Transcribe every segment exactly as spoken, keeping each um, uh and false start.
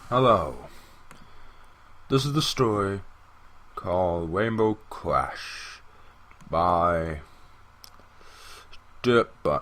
Hello. This is the story called Rainbow Crash by Dirtbutt.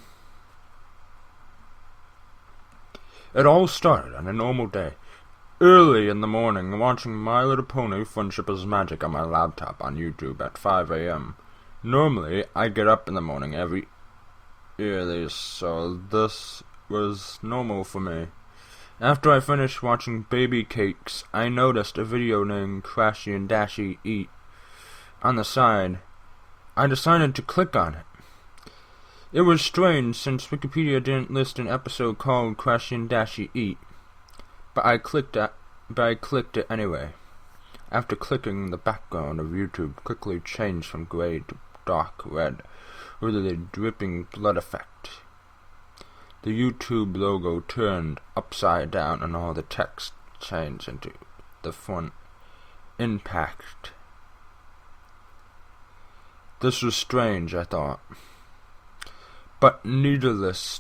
It all started on a normal day, early in the morning, watching My Little Pony Friendship is Magic on my laptop on YouTube at five a m Normally, I get up in the morning every early, so this was normal for me. After I finished watching Baby Cakes, I noticed a video named Crashy and Dashy Eat on the side. I decided to click on it. It was strange since Wikipedia didn't list an episode called Crashy and Dashy Eat, but I clicked it, but I clicked it anyway. After clicking, the background of YouTube quickly changed from gray to dark red with a dripping blood effect. The YouTube logo turned upside down and all the text changed into the font Impact. This was strange, I thought. But needless,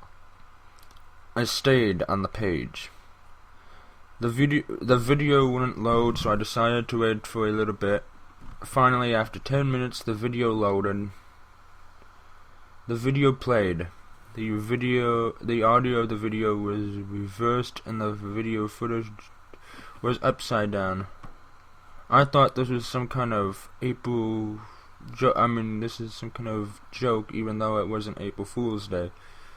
I stayed on the page. The video, the video wouldn't load, so I decided to wait for a little bit. Finally, after ten minutes, the video loaded. The video played. The video, the audio of the video was reversed and the video footage was upside down. I thought this was some kind of April joke. I mean, this is some kind of joke, even though it wasn't April Fool's Day.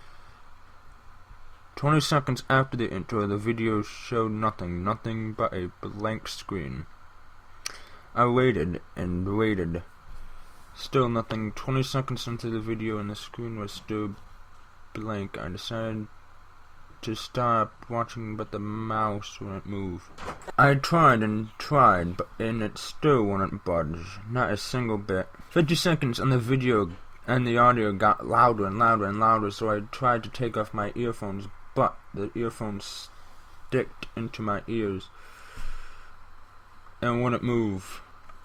Twenty seconds after the intro, the video showed nothing, nothing but a blank screen. I waited and waited. Still nothing. Twenty seconds into the video and the screen was still blank. I decided to stop watching, but the mouse wouldn't move. I tried and tried, but and it still wouldn't budge, not a single bit. Fifty seconds and the video and the audio got louder and louder and louder, so I tried to take off my earphones, but the earphones sticked into my ears and wouldn't move.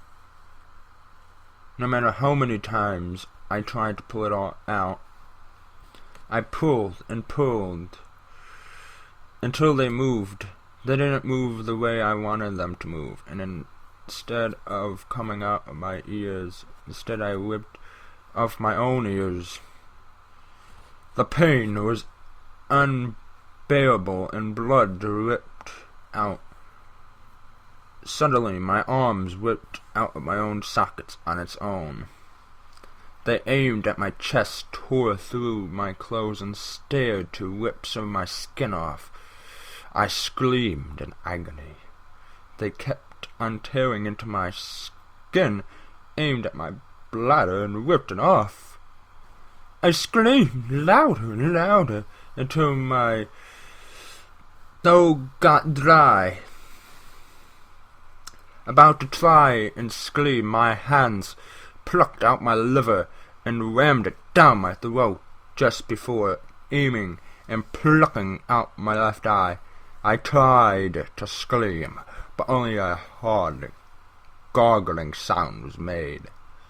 No matter how many times I tried to pull it all out, I pulled and pulled until they moved. They didn't move the way I wanted them to move, and instead of coming out of my ears, instead I whipped off my own ears. The pain was unbearable and blood dripped out. Suddenly, my arms whipped out of my own sockets on its own. They aimed at my chest, tore through my clothes, and stared to rip some of my skin off. I screamed in agony. They kept on tearing into my skin, aimed at my bladder, and ripped it off. I screamed louder and louder until my throat got dry. About to try and scream, my hands plucked out my liver and rammed it down my throat just before aiming and plucking out my left eye. I tried to scream, but only a hard, gargling sound was made.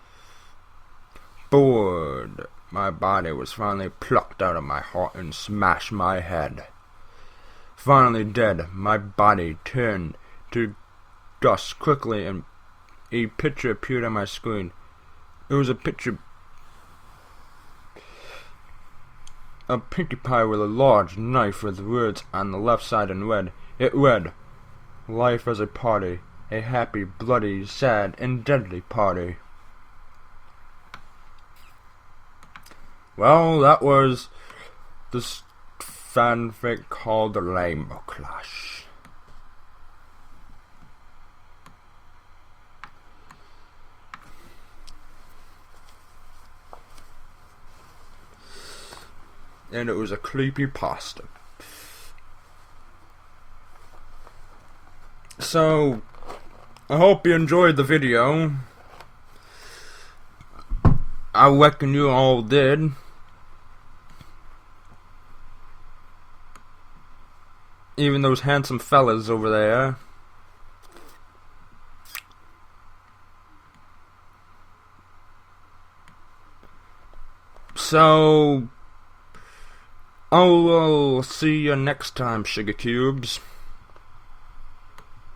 Bored, my body was finally plucked out of my heart and smashed my head. Finally dead, my body turned to dust quickly, and a picture appeared on my screen. It was a picture of Pinkie Pie with a large knife with words on the left side in red. It read, "Life as a party, a happy, bloody, sad, and deadly party." Well, that was this fanfic called The Rainbow Crash. And it was a creepypasta. So, I hope you enjoyed the video. I reckon you all did. Even those handsome fellas over there. So, I will see you next time, Sugar Cubes.